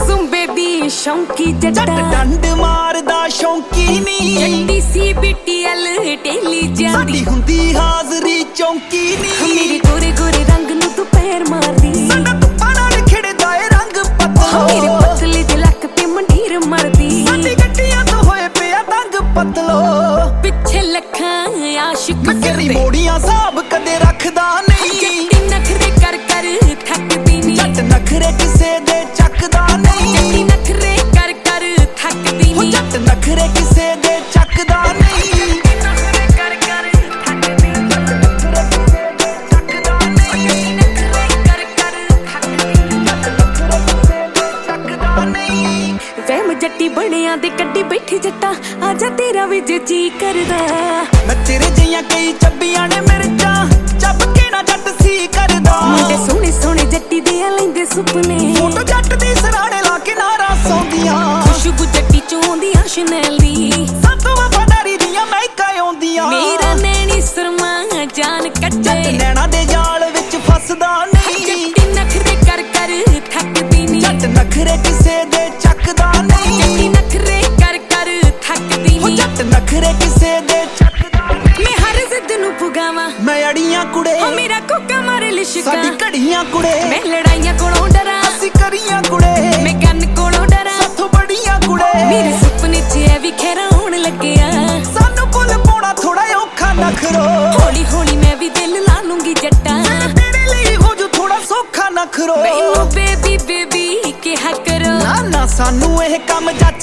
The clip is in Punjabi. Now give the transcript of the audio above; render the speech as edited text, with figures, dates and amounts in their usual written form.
ਜ਼ੁੰਬੇ ਦੀ ਸ਼ੌਂਕੀ ਜੱਟ ਡੰਡ ਮਾਰਦਾ ਸ਼ੌਂਕੀ ਨੀ ਜੱਟੀ ਸੀ BTL ਟੇਲੀ ਜਾਂਦੀ ਸਾਡੀ ਹੁੰਦੀ ਹਾਜ਼ਰੀ ਚੌਂਕੀ ਨੀ ਮੇਰੇ ਗੋਰੇ ਗੋਰੇ ਰੰਗ ਨੂੰ ਤੂੰ ਪੈਰ ਮਾਰਦੀ ਸਾਡਾ ਧੁੱਪਾਂ ਨਾਲ ਖਿੜਦਾ ਏ ਰੰਗ ਪਤਲੋ ਮੇਰੇ ਪਤਲੇ ਦੇ ਲੱਕ ਤੇ ਮੰਡੀਰ ਮਰਦੀ ਸਾਡੀ ਗੱਡੀਆਂ ਤੋਂ ਹੋਏ ਪਿਆ ਤੰਗ ਪਤਲੋ ਪਿੱਛੇ ਲੱਖਾਂ ਆਸ਼ਿਕ ਤੇਰੀ ਮੋੜੀਆਂ ਸਾਬ ਕਦੇ ਰੱਖਦਾ ਨਹੀਂ ਜੱਟੀ ਨਖਰੇ ਕਰ ਕਰ ਥੱਕਦੀ ਨੀ ਜੱਟ ਨਖਰੇ ਕਿਸੇ ਦੇ ਚੱਕਦਾ ਨਹੀਂ ਜੱਟੀ ਨਖਰੇ ਕਰ ਕਰ ਥੱਕਦੀ ਨੀ ਜੱਟ ਨਖਰੇ ਕਿਸੇ ਦੇ ਚੱਕਦਾ ਨਹੀਂ ਨਖਰੇ ਕਰ ਕਰ ਥੱਕਦੀ ਨੀ ਨਖਰੇ ਕਿਸੇ ਦੇ ਚੱਕਦਾ ਨਹੀਂ ਨਖਰੇ ਕਰ ਕਰ ਥੱਕਦੀ ਨੀ ਨਖਰੇ ਕਿਸੇ ਦੇ ਚੱਕਦਾ ਨਹੀਂ ਵਹਿਮ ਜੱਟੀ ਬਣਿਆ ਦੇ ਕੱਢੀ ਬੈਠੀ ਜੱਟਾ ਆਜਾ ਤੇਰਾ ਵੀ ਜੀ ਕਰਦਾ ਮੈਂ ਤੇਰੇ ਜਿਹੀਆਂ ਕਈ ਚੱਬੀਆਂ ਨੇ ਮਿਰਚਾਂ ਚੱਬ ਕੇ ਨਾ ਜੱਟ ਸੀ ਕਰਦਾ ਮੁੰਡੇ ਸੋਹਣੇ ਸੋਹਣੇ ਜੱਟੀ ਦੇ ਆ ਲੈਂਦੇ ਸੁਪਨੇ ਫੋਟੋ ਜੱਟ ਦੀ ਸਰਾਣੇ ਲਾ ਕੇ ਨਾਰਾ ਸੌਂਦੀਆਂ ਖੁਸ਼ਬੂ ਜੱਟੀ ਚੋਂ ਆਉਂਦੀ ਆ ਸ਼ਨੈਲ ਦੀ ਸਾਤੋਂ ਵਫਾਦਾਰੀ ਦੀਆਂ ਮਹਿਕਾਂ ਆਉਂਦੀਆਂ ਮੇਰਾ ਨੈਣੀ ਸਰਮਾ ਜਾਨ ਕੱਟੇ ਜੱਟ ਨੈਣਾ ਦੇ ਜਾਲ ਵਿੱਚ ਫਸਦਾ ਨਹੀਂ ਜੱਟੀ ਨਖਰੇ ਕਰ ਕਰ ਥੱਕਦੀ ਨੀ ਜੱਟ ਨਖਰੇ ਕਿਸੇ ਦੇ ਚੱਕਦਾ ਨਹੀਂ ਜੱਟੀ ਨਖਰੇ ਕਰ ਕਰ ਥੱਕਦੀ ਨੀ ਜੱਟ ਨਖਰੇ ਕਿਸੇ ਦੇ ਚੱਕਦਾ ਮੈਂ ਹਰ ਜ਼ਿੱਦ ਨੂੰ ਪੁਗਾਵਾਂ ਮੈਂ ਅੜੀਆਂ ਕੁੜੇ ਓ ਮੇਰਾ ਕੋਕਾ ਮਾਰੇ ਲਿਸ਼ਕਾ ਸਾਡੀ ਘੜੀਆਂ ਕੁੜੇ ਮੈਂ ਲੜਾਈਆਂ ਕੋਲੋਂ ਡਰਾਂ ਅਸੀਂ ਕਰੀਆਂ ਕੁੜੇ ਮੈਂ ਕੰਨ ਕੋਲੋਂ ਡਰਾਂ ਸਾਥੋਂ ਬੜੀਆਂ ਕੁੜੇ ਮੇਰੇ ਸੁਪਨੇ 'ਚ ਐ ਵੀ ਖੈਰਾ ਹੋਣ ਲੱਗਿਆ ਸਾਨੂੰ ਕੁੱਲ ਪਾਉਣਾ ਥੋੜਾ ਔਖਾ ਨਖਰੋ ਹੌਲੀ ਹੌਲੀ ਮੈਂ ਵੀ ਦਿਲ ਲਾ ਲੂੰਗੀ ਜੱਟਾਂ ਤੇਰੇ ਲਈ ਹੋ ਜੂ ਥੋੜਾ ਸੌਖਾ ਨਖਰੋ ਮੈਨੂੰ ਬੇਬੀ ਬੇਬੀ ਕਿਹਾ ਕਰੋ ਨਾ ਨਾ ਸਾਨੂੰ ਇਹ ਕੰਮ ਜੱਟ